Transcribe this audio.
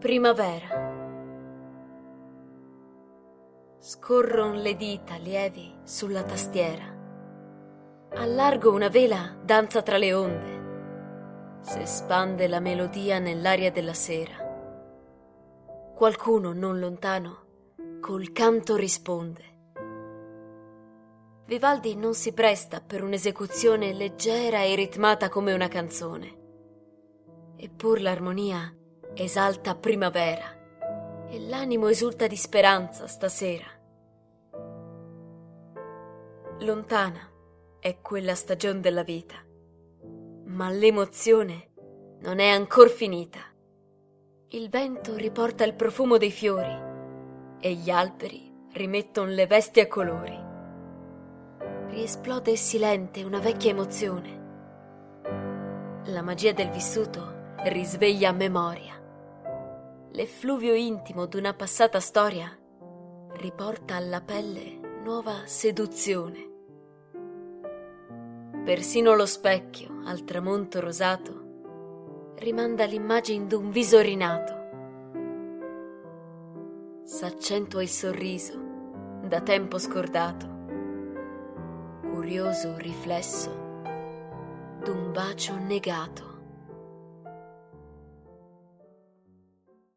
Primavera. Scorron le dita lievi sulla tastiera. Allargo una vela, danza tra le onde. S'espande la melodia nell'aria della sera. Qualcuno non lontano col canto risponde. Vivaldi non si presta per un'esecuzione leggera e ritmata come una canzone. Eppur l'armonia esalta primavera e l'animo esulta di speranza stasera. Lontana è quella stagione della vita, ma l'emozione non è ancor finita. Il vento riporta il profumo dei fiori e gli alberi rimetton le vesti a colori. Riesplode silente una vecchia emozione. La magia del vissuto risveglia a memoria. L'effluvio intimo d'una passata storia riporta alla pelle nuova seduzione. Persino lo specchio, al tramonto rosato, rimanda l'immagine d'un viso rinato. S'accentua il sorriso, da tempo scordato, curioso riflesso d'un bacio negato.